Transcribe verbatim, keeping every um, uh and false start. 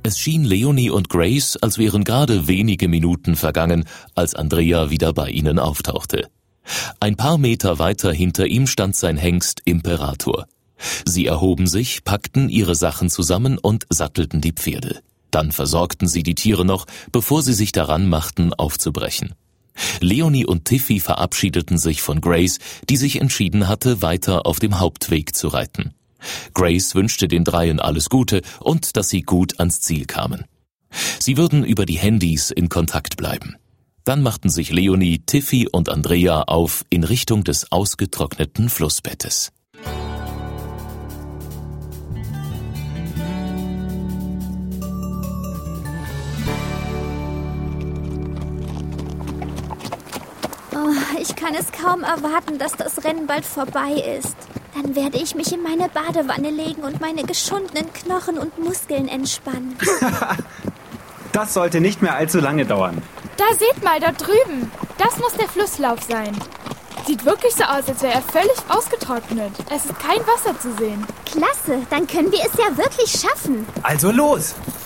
Es schien Leonie und Grace, als wären gerade wenige Minuten vergangen, als Andrea wieder bei ihnen auftauchte. Ein paar Meter weiter hinter ihm stand sein Hengst Imperator. Sie erhoben sich, packten ihre Sachen zusammen und sattelten die Pferde. Dann versorgten sie die Tiere noch, bevor sie sich daran machten, aufzubrechen. Leonie und Tiffy verabschiedeten sich von Grace, die sich entschieden hatte, weiter auf dem Hauptweg zu reiten. Grace wünschte den Dreien alles Gute und dass sie gut ans Ziel kamen. Sie würden über die Handys in Kontakt bleiben. Dann machten sich Leonie, Tiffy und Andrea auf in Richtung des ausgetrockneten Flussbettes. Ich kann es kaum erwarten, dass das Rennen bald vorbei ist. Dann werde ich mich in meine Badewanne legen und meine geschundenen Knochen und Muskeln entspannen. Das sollte nicht mehr allzu lange dauern. Da seht mal, da drüben. Das muss der Flusslauf sein. Sieht wirklich so aus, als wäre er völlig ausgetrocknet. Es ist kein Wasser zu sehen. Klasse, dann können wir es ja wirklich schaffen. Also los!